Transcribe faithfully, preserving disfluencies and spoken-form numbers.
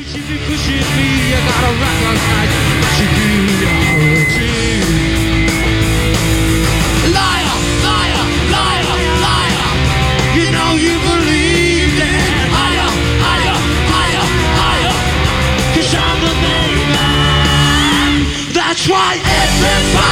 She's been pushing me, I gotta recognize superiority. Liar, liar, liar, liar. You know you believed it. Higher, higher, higher, higher. 'Cause I'm the main man. That's why everybody